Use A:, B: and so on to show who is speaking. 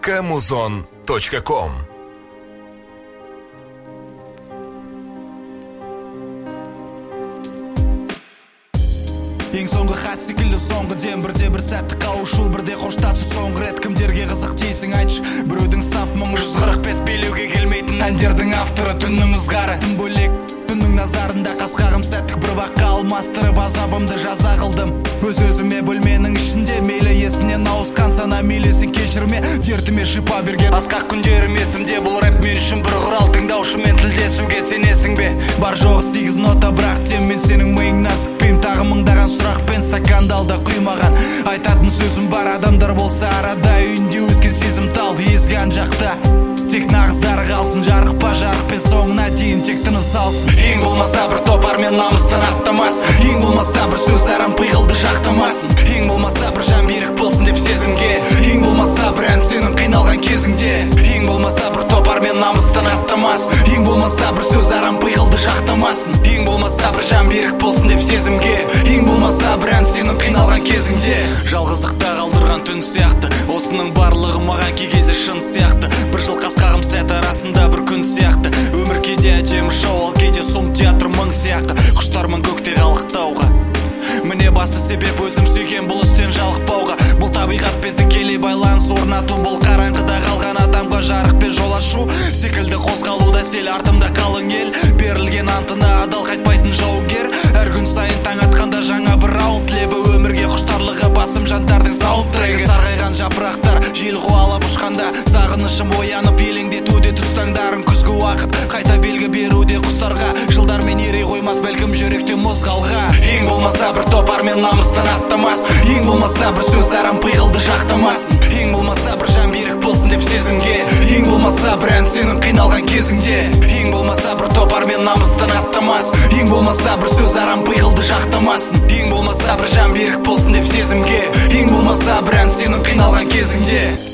A: kmuzon.com.
B: Ең соңғы хат секілді соңғы дем, бірде бір сәтті қауышу, бірде қоштасу соңғы рет. Кімдерге қызық дейсің айтшы, біреудің стаф 145 билеуге келмейтін әндердің авторы түннің ызғары. Тым бөлек түннің назарында қасқағым сәттік бір баққа алмастырып азабымды жаза қылдым. Өз-өзіме бөлменің ішінде мейлі есінен ауысқан сана мейлесін кешірме, дертіме шипа берген асқақ күндерім есімде. Бұл рэп мен үшін бір құрал, тыңдаушымен тілдесуге сенесің бе? Бар жоғы 8 нота, бірақ тем мен сенің миыңа сүкпейм. Тағы мыңдаған сұрақпен стаканды алда құймаған айтатын сөзім бар. Адамдар болса арада, үйінде өскен сезім тал езген жақта. Тек нағыздары қалсын, жарық па жарықпен соңына дейін тек тыныс алсын. Ең болмаса бір топар мен намыстан аттамас, ең болмаса бір сөз арам пиғылды жақтамасын, ең болмаса бір жан берік болсын деп сезімге, ең болмаса бір ән сенің қиналған кезіңде. Ең болмаса бір топар мен намыстан аттамас, ең болмаса бір сөз арам пиғылды жақтамасын, ең болмаса бір жан берік болсын деп сезімге, ең болмаса бір ән сенің қиналған кезіңде. Жалғыздықта қалдырған түн сияқты, осының барлығы маған кей кезде шын сияқты. Бір жыл қасқағым сәт арасында бір күн сияқты. Өмір кейде әдемі шоу, ал кейде сұм театр мың сияқты. Құштармын көкте қалықтауға, міне басты себеп өзім сүйген бұл істен жалықпауға. Бұл табиғатпен тікелей байланыс орнату, бұл қараңғыда қалған адамға жарықпен жол ашу секілді қозғалуда сел артымда қалың ел. Берілген антына адал қайтпайтын жаугер. Әр күн сайын таң атқанда жаңа бір раунд лебі, өмірге құштарлығы басым жандардың саундтрегі. Сарғайған жапырақтар жел қуалап ұшқанда, сағынышым оянып елеңдетуде түс таңдарын. Күзгі уақыт қайта белгі беруде құстарға, жылдармен ере қоймас бәлкім жүректе мұз қалға. Ең болмаса бір топар мен намыстан аттамас, ең болмаса бір сөз арам пиғылды жақтамасын, ең болмаса бір жан берік болсын деп сезімге, ең болмаса бір ән сенің қиналған кезіңде. Ең болмаса бір топар мен намыстан аттамас, ең болмаса бір сөз арам пиғылды жақтамасын, ең болмаса бір жан берік болсын деп сезімге, ең болмаса бір ән сенің қиналған кезіңде.